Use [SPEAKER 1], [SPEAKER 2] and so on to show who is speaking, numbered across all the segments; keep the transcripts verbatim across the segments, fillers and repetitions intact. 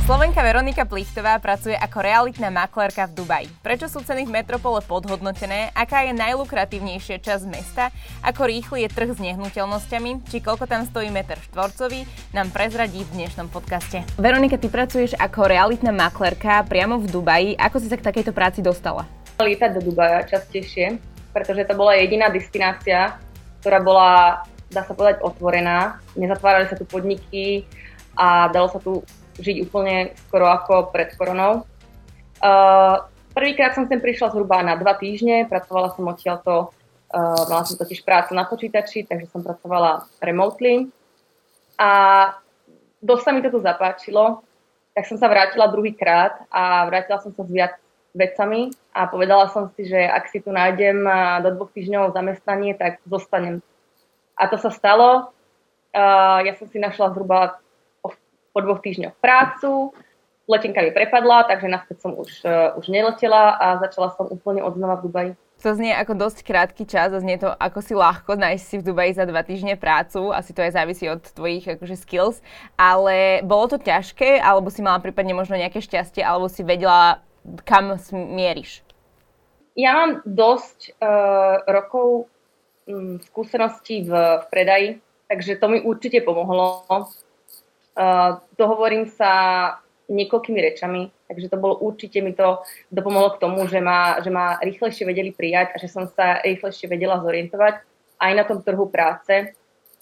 [SPEAKER 1] Slovenka Veronika Plichtová pracuje ako realitná maklérka v Dubaji. Prečo sú ceny v metropole podhodnotené? Aká je najlukratívnejšia časť mesta? Ako rýchly je trh s nehnuteľnosťami? Či koľko tam stojí meter štvorcový? Nám prezradí v dnešnom podcaste. Veronika, ty pracuješ ako realitná maklérka priamo v Dubaji. Ako si sa k takejto práci dostala?
[SPEAKER 2] Lietať do Dubaja častejšie, pretože to bola jediná destinácia, ktorá bola, dá sa povedať, otvorená. Nezatvárali sa tu podniky a dalo sa tu žiť úplne skoro ako pred koronou. Uh, prvýkrát som sem prišla zhruba na dva týždne, pracovala som odtiaľto, uh, mala som totiž prácu na počítači, takže som pracovala remotely. A dosť sa mi to tu zapáčilo, tak som sa vrátila druhýkrát a vrátila som sa s viac vecami a povedala som si, že ak si tu nájdem do dvoch týždňov zamestnanie, tak zostanem. A to sa stalo. Uh, ja som si našla zhruba po dvoch týždňoch prácu, letenka mi prepadla, takže naspäť som už, uh, už neletela a začala som úplne odznova v Dubaji.
[SPEAKER 1] To znie ako dosť krátky čas a znie to ako si ľahko nájsť si v Dubaji za dva týždne prácu, asi to aj závisí od tvojich akože skills, ale bolo to ťažké, alebo si mala prípadne možno nejaké šťastie, alebo si vedela, kam mieríš?
[SPEAKER 2] Ja mám dosť uh, rokov um, skúseností v, v predaji, takže to mi určite pomohlo. Uh, dohovorím sa niekoľkými rečami, takže to bolo určite mi to dopomohlo k tomu, že ma, že ma rýchlejšie vedeli prijať a že som sa rýchlejšie vedela zorientovať aj na tom trhu práce.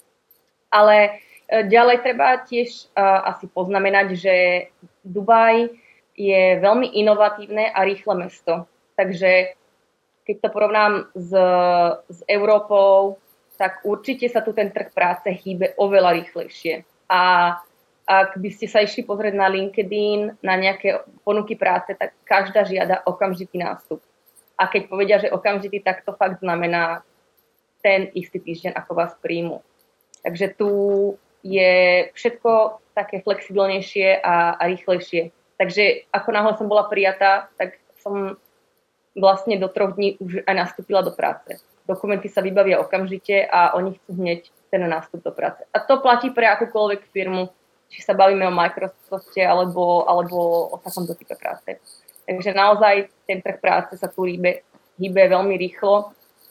[SPEAKER 2] Ale uh, ďalej treba tiež uh, asi poznamenať, že Dubaj je veľmi inovatívne a rýchle mesto. Takže keď to porovnám s, s Európou, tak určite sa tu ten trh práce hýbe oveľa rýchlejšie. A ak by ste sa išli pozrieť na LinkedIn, na nejaké ponuky práce, tak každá žiada okamžitý nástup. A keď povedia, že okamžitý, tak to fakt znamená ten istý týždeň, ako vás príjmu. Takže tu je všetko také flexibilnejšie a, a rýchlejšie. Takže ako náhle som bola prijatá, tak som vlastne do troch dní už aj nastúpila do práce. Dokumenty sa vybavia okamžite a oni chcú hneď ten nástup do práce. A to platí pre akúkoľvek firmu, či sa bavíme o Microsofte alebo, alebo o takomto type práce. Takže naozaj ten trh práce sa tu hýbe, hýbe veľmi rýchlo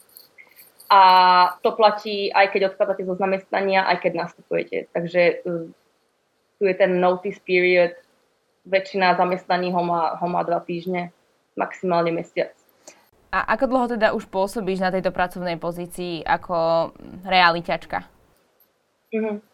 [SPEAKER 2] a to platí aj keď odkladáte zo zamestnania, aj keď nastupujete. Takže tu je ten notice period, väčšina zamestnaní ho má, ho má dva týždne, maximálne mesiac.
[SPEAKER 1] A ako dlho teda už pôsobíš na tejto pracovnej pozícii ako realiťačka? Mhm.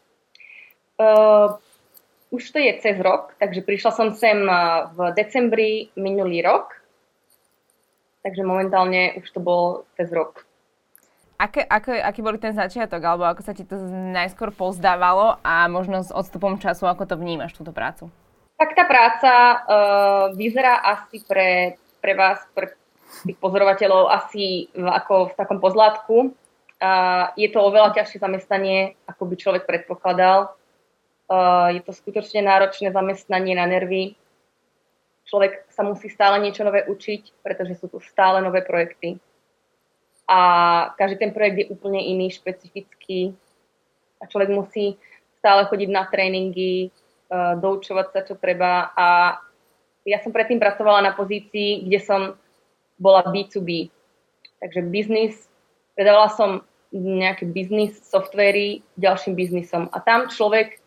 [SPEAKER 2] Uh, Už to je cez rok, takže prišla som sem v decembri minulý rok, takže momentálne už to bol cez rok.
[SPEAKER 1] Aké, ako, aký bol ten začiatok, alebo ako sa ti to najskôr pozdávalo a možno s odstupom času, ako to vnímaš, túto prácu?
[SPEAKER 2] Tak tá práca uh, vyzerá asi pre, pre vás, pre tých pozorovateľov, asi v, ako v takom pozlátku. Uh, je to oveľa ťažšie zamestnanie, ako by človek predpokladal. Uh, je to skutočne náročné zamestnanie na nervy. Človek sa musí stále niečo nové učiť, pretože sú tu stále nové projekty. A každý ten projekt je úplne iný, špecifický. A človek musí stále chodiť na tréningy, uh, doučovať sa, čo treba. A ja som predtým pracovala na pozícii, kde som bola bé dva bé. Takže biznis, predávala som nejaké biznis softvery ďalším biznisom. A tam človek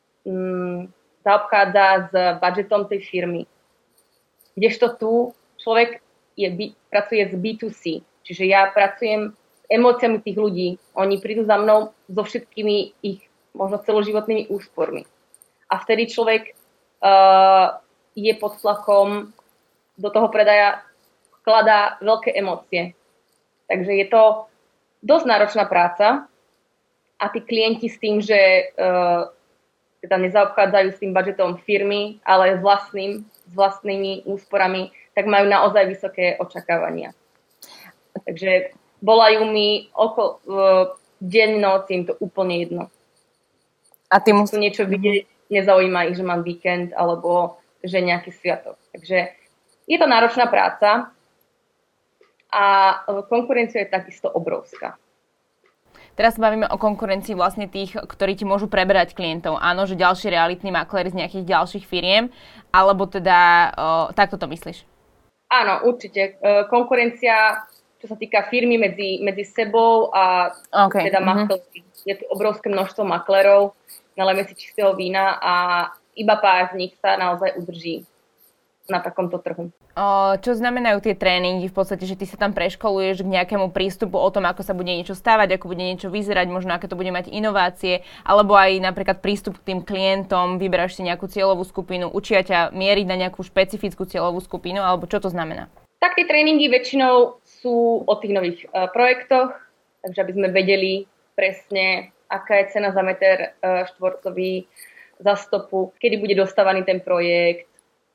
[SPEAKER 2] zaobchádza s budžetom tej firmy. Kdežto tu človek je, pracuje s bé dva cé, čiže ja pracujem s emóciami tých ľudí. Oni prídu za mnou so všetkými ich možno celoživotnými úspormi. A vtedy človek uh, je pod tlakom, do toho predaja vkladá veľké emócie. Takže je to dosť náročná práca a tí klienti s tým, že uh, teda nezaobchádzajú s tým budžetom firmy, ale s, vlastným, s vlastnými úsporami, tak majú naozaj vysoké očakávania. Takže volajú mi oko, uh, deň, noc, im to úplne jedno. A ty musí niečo vidieť, nezaujíma ich, že mám víkend alebo že nejaký sviatok. Takže je to náročná práca a konkurencia je takisto obrovská.
[SPEAKER 1] teraz sa bavíme o konkurencii vlastne tých, ktorí ti môžu preberať klientov. Áno, že ďalší realitný maklér z nejakých ďalších firiem, alebo teda o, takto to myslíš?
[SPEAKER 2] Áno, určite. E, konkurencia, čo sa týka firmy medzi, medzi sebou a okay. teda makléri. Uh-huh. Je tu obrovské množstvo maklérov, nalejme si čistého vína a iba pár z nich sa naozaj udrží na takomto trhu.
[SPEAKER 1] O, čo znamenajú tie tréningy v podstate, že ty sa tam preškoluješ k nejakému prístupu o tom, ako sa bude niečo stávať, ako bude niečo vyzerať, možno aké to bude mať inovácie, alebo aj napríklad prístup k tým klientom, vyberáš si nejakú cieľovú skupinu, učia ťa mieriť na nejakú špecifickú cieľovú skupinu, alebo čo to znamená? Tak
[SPEAKER 2] tie tréningy väčšinou sú o tých nových uh, projektoch, takže aby sme vedeli presne, aká je cena za meter uh, štvorcový, za stopu, kedy bude dostávaný ten projekt,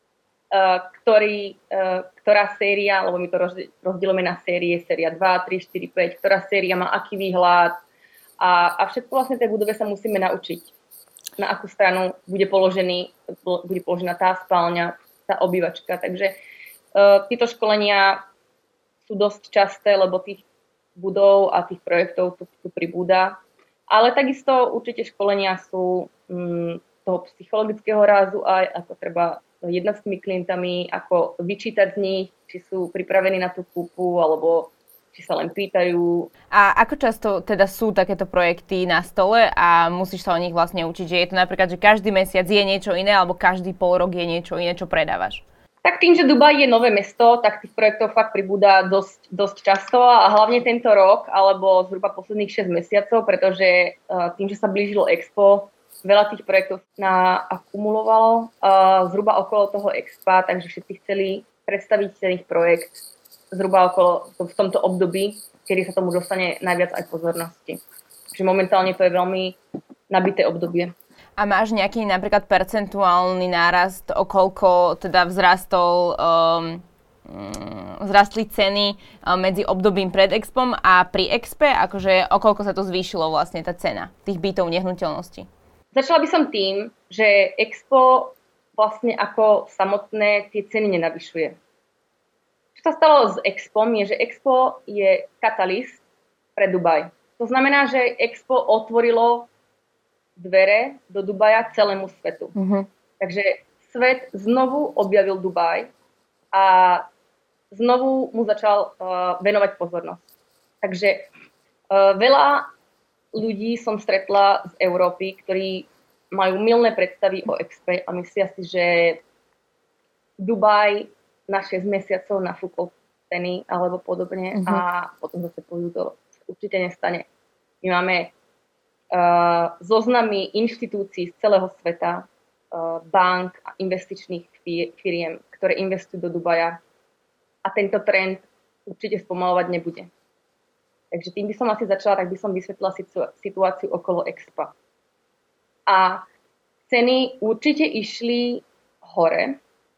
[SPEAKER 2] Uh, ktorý, uh, ktorá séria, lebo my to rozdielujeme na série, séria dva, tri, štyri, päť, ktorá séria má aký výhľad a, a všetko vlastne tej budove sa musíme naučiť. Na akú stranu bude, položený, bude položená tá spálňa, tá obývačka. Takže uh, tieto školenia sú dosť časté, lebo tých budov a tých projektov tu, tu pribúda. Ale takisto určite školenia sú um, toho psychologického rázu aj ako treba jednať s tými klientami, ako vyčítať z nich, či sú pripravení na tú kúpu, alebo či sa len pýtajú. A ako často teda sú takéto projekty na stole a musíš sa o nich vlastne učiť? Že je to napríklad, že každý mesiac je niečo iné, alebo každý pol rok je niečo iné, čo predávaš? Tak tým, že Dubaj je nové mesto, tak tých projektov fakt pribúda dosť, dosť často a hlavne tento rok, alebo zhruba posledných šesť mesiacov, pretože uh, tým, že sa blížilo Expo, veľa tých projektov naakumulovalo uh, zhruba okolo toho Expa, takže všetci chceli predstaviť ten ich projekt zhruba okolo v tomto období, kedy sa tomu dostane najviac aj pozornosti. Takže momentálne to je veľmi nabité obdobie. A máš nejaký napríklad percentuálny nárast, o koľko teda vzrastol, um, vzrastli ceny medzi obdobím pred Expom a pri Expe, akože o koľko sa to zvýšilo vlastne tá cena tých bytov nehnuteľností? Začala by som tým, že Expo vlastne ako samotné tie ceny nenavyšuje. Čo sa stalo s Expom je, že Expo je katalýst pre Dubaj. To znamená, že Expo otvorilo dvere do Dubaja celému svetu. Uh-huh. Takže svet znovu objavil Dubaj a znovu mu začal uh, venovať pozornosť. Takže uh, veľa ľudí som stretla z Európy, ktorí majú mylné predstavy o Expe a myslia si, že Dubaj na šesť mesiacov nafúkol ceny alebo podobne uh-huh. a potom zase pôjdu to určite nestane. My máme uh, zoznamy inštitúcií z celého sveta, uh, bank a investičných firiem, ktoré investujú do Dubaja a tento trend určite spomalovať nebude. Takže tým by som asi začala, tak by som vysvetlila situáciu okolo Expa. A ceny určite išli hore,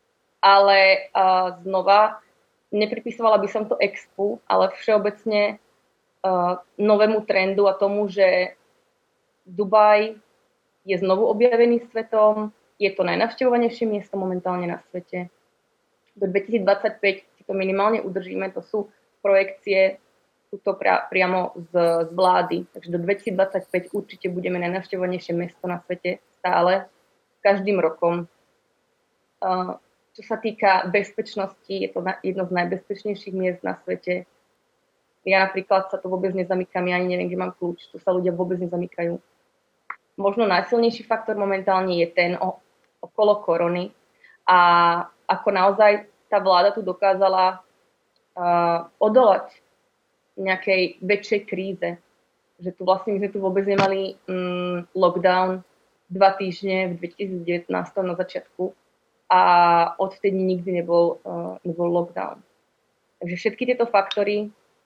[SPEAKER 2] ale uh, znova nepripisovala by som to Expu, ale všeobecne uh, novému trendu a tomu, že Dubaj je znovu objavený svetom, je to najnavštevovanejšie miesto momentálne na svete. Do dvetisícdvadsaťpäť si to minimálne udržíme, to sú projekcie sú to pra, priamo z, z vlády. Takže do dvetisícdvadsaťpäť určite budeme najnavštevovanejšie mesto na svete stále, každým rokom. Uh, čo sa týka bezpečnosti, je to na, jedno z najbezpečnejších miest na svete. Ja napríklad sa to vôbec nezamykam, ja ani neviem, kde mám kľúč, tu sa ľudia vôbec nezamykajú. Možno najsilnejší faktor momentálne je ten o, okolo korony a ako naozaj tá vláda tu dokázala uh, odolať nejakej väčšej kríze. Že tu vlastne my sme tu vôbec nemali um, lockdown dva týždne v dvetisícdevätnásť na začiatku a odvtedy nikdy nebol, uh, nebol lockdown. Takže všetky tieto faktory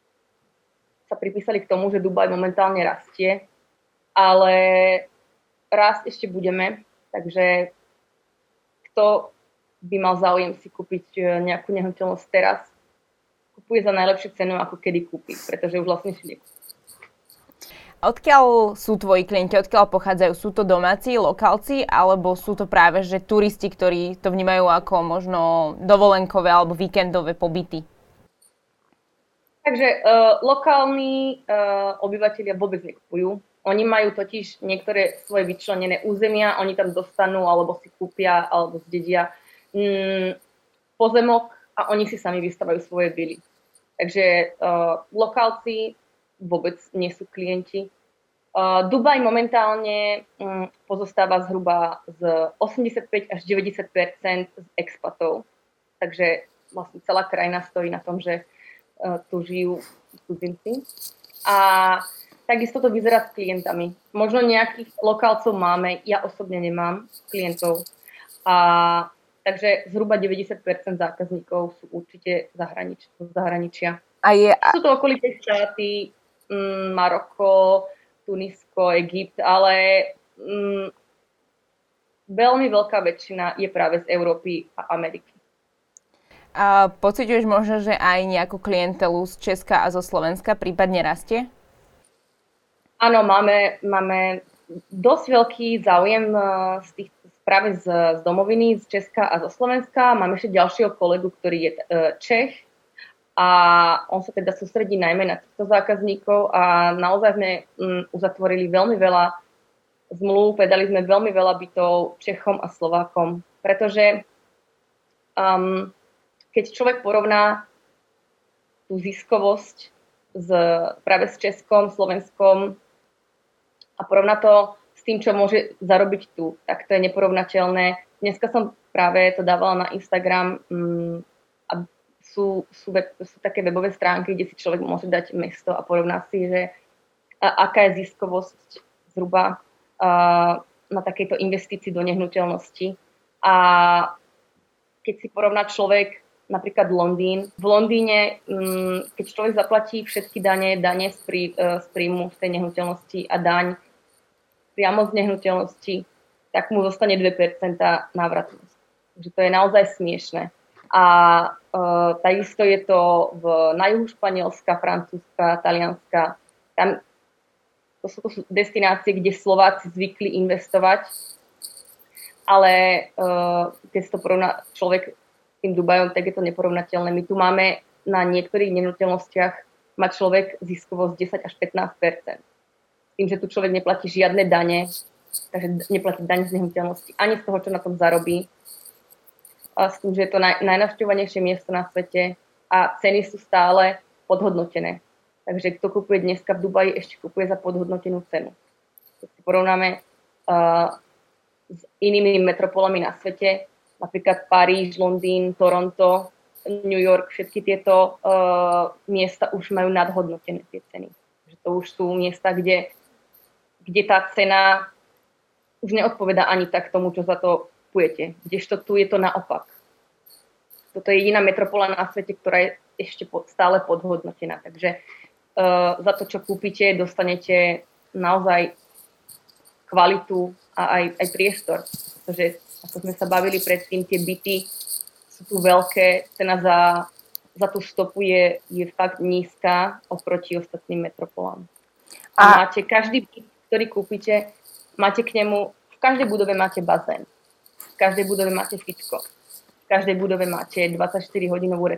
[SPEAKER 2] sa pripísali k tomu, že Dubaj momentálne rastie, ale rásť ešte budeme, takže kto by mal záujem si kúpiť nejakú nehnuteľnosť teraz, kupuje za najlepšiu cenu, ako kedy kúpi, pretože už vlastne si nekúpi. Odkiaľ sú tvoji klienti, odkiaľ pochádzajú? Sú to domáci, lokálci, alebo sú to práve že turisti, ktorí to vnímajú ako možno dovolenkové alebo víkendové pobyty? Takže uh, lokálni uh, obyvateľia vôbec nekupujú. Oni majú totiž niektoré svoje vyčlenené územia, oni tam dostanú, alebo si kúpia, alebo zdedia mm, pozemok a oni si sami vystavajú svoje vily. Takže uh, lokálci vôbec nie sú klienti. Uh, Dubaj momentálne um, pozostáva zhruba z osemdesiatpäť až deväťdesiat percent z expatov. Takže vlastne celá krajina stojí na tom, že uh, tu žijú cudzinci. A takisto to vyzerá s klientami. Možno nejakých lokálcov máme, ja osobne nemám klientov. A takže zhruba deväťdesiat percent zákazníkov sú určite zahranič- z zahraničia.
[SPEAKER 1] A je...
[SPEAKER 2] Sú to okolité štáty, mm, Maroko, Tunisko, Egypt, ale mm, veľmi veľká väčšina je práve z Európy a Ameriky.
[SPEAKER 1] A pociťuješ možno, že aj nejakú klientelu z Česka a zo Slovenska prípadne rastie?
[SPEAKER 2] Áno, máme, máme dosť veľký záujem z tých, práve z, z domoviny, z Česka a zo Slovenska. Máme ešte ďalšieho kolegu, ktorý je Čech a on sa teda sústredí najmä na týchto zákazníkov a naozaj sme um, uzatvorili veľmi veľa zmluv, predali sme veľmi veľa bytov Čechom a Slovákom, pretože um, keď človek porovná tú ziskovosť s, práve s Českom, Slovenskom a porovná to s tým, čo môže zarobiť tu, tak to je neporovnateľné. Dneska som práve to dávala na Instagram um, a sú, sú, web, sú také webové stránky, kde si človek môže dať mesto a porovná si, že a, aká je ziskovosť zhruba a, na takejto investícii do nehnuteľnosti. A keď si porovná človek napríklad Londýn. V Londýne, keď človek zaplatí všetky dane, dane z, prí, z príjmu z tej nehnuteľnosti a daň priamo z nehnuteľnosti, tak mu zostane dve percentá návratnosť. Takže to je naozaj smiešné. A e, takisto je to v, na juhu Španielska, Francúzska, Talianska. Tam, to sú to destinácie, kde Slováci zvykli investovať, ale e, keď to porovná človek tým Dubajom, tak je to neporovnateľné. My tu máme na niektorých nehnuteľnostiach má človek ziskovosť desať až pätnásť percent. Tým, že tu človek neplatí žiadne dane, takže neplatí daň z nehnuteľnosti ani z toho, čo na tom zarobí. A s tým, že je to naj, najnavštevovanejšie miesto na svete a ceny sú stále podhodnotené. Takže kto kupuje dneska v Dubaji, ešte kupuje za podhodnotenú cenu. Keď si porovnáme uh, s inými metropolami na svete, napríklad Paríž, Londýn, Toronto, New York, všetky tieto uh, miesta už majú nadhodnotené tie ceny. Že to už sú miesta, kde, kde tá cena už neodpovedá ani tak tomu, čo za to kupujete. Kdežto tu je to naopak. Toto je jediná metropola na svete, ktorá je ešte pod, stále podhodnotená. Takže uh, za to, čo kúpite, dostanete naozaj kvalitu a aj, aj priestor. Pretože ako sme sa bavili predtým, tie byty sú tu veľké, cena za, za tú stopu je, je fakt nízka oproti ostatným metropolám. A, a máte každý byt, ktorý kúpite, máte k nemu, v každej budove máte bazén, v každej budove máte fičko, v každej budove máte dvadsaťštyri hodinovú